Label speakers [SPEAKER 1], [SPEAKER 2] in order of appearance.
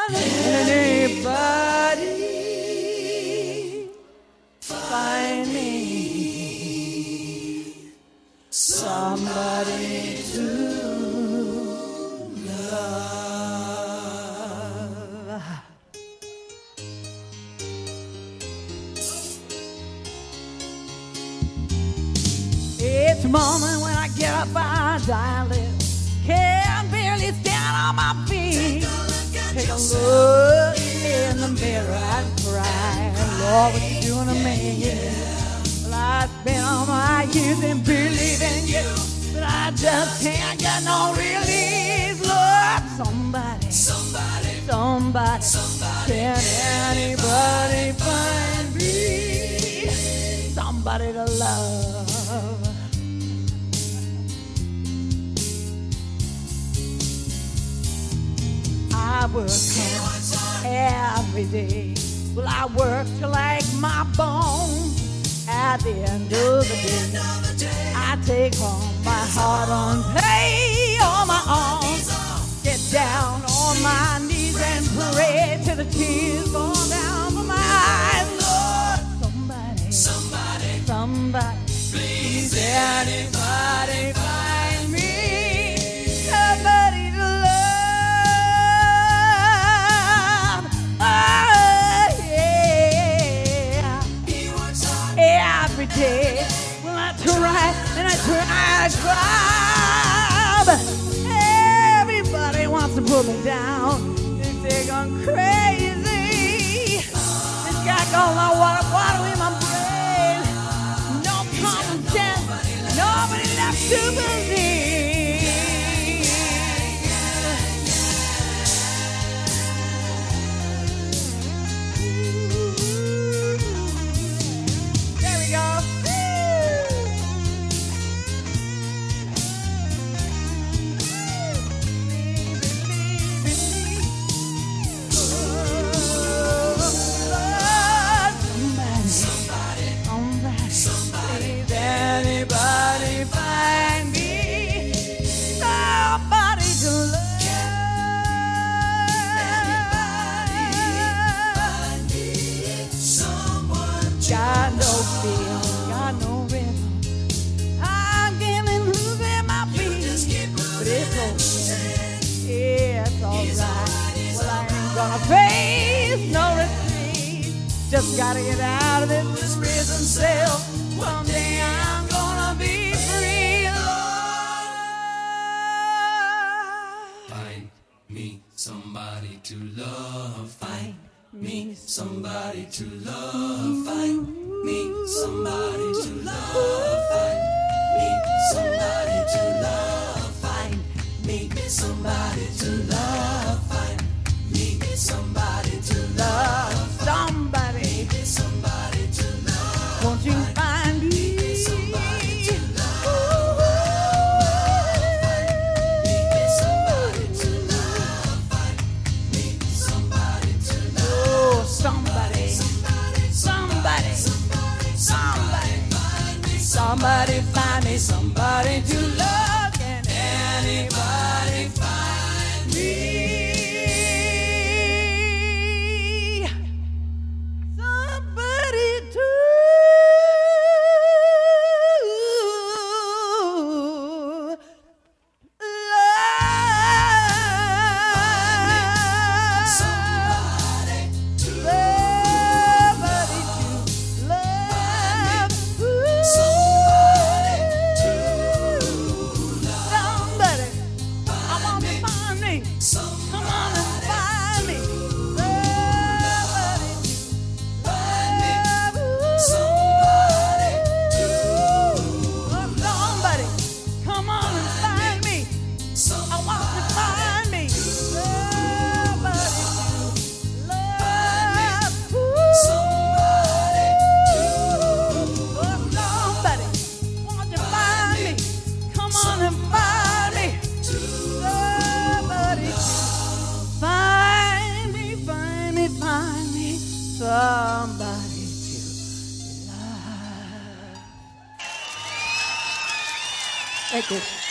[SPEAKER 1] Anybody find me somebody to love? Each morning when I get up, I dial it. Can't barely stand on my feet. Take a look in the mirror and cry, Lord, what you doing to me? Well, I spent all my years in believing you, but I just can't get no relief. Lord, somebody, can anybody find me somebody to love? I work hard every day. Well, I work till like my bones. At the end of the day, I take home my hard-earned pay on my own. Get down on my knees and pray till the tears fall down from my eyes. Lord, somebody, please anybody find me somebody to love. Every day, well, I try and I try, but everybody wants to put me down. They think I'm crazy. This guy calls my water in my brain. No common sense, nobody left to believe. Anybody find me somebody to love? Anybody find me someone to got no feel, got no rhythm. I'm getting losing my feet, but it's okay. Yeah, it's alright. Well, I ain't gonna face no retreat. Just gotta get out of this prison cell. One day I'm gonna be free, Lord.
[SPEAKER 2] Find me somebody to love. Find me somebody to love. Find me somebody to love. Find me somebody to love. Find me somebody to love. Find me somebody to love.
[SPEAKER 1] Somebody,
[SPEAKER 2] Somebody to love.
[SPEAKER 1] won't you find me
[SPEAKER 2] Somebody to love. Somebody to love. Find me somebody to love.
[SPEAKER 1] Oh, somebody, somebody find me somebody to love. Can anybody find me somebody to somebody to love. Thank you.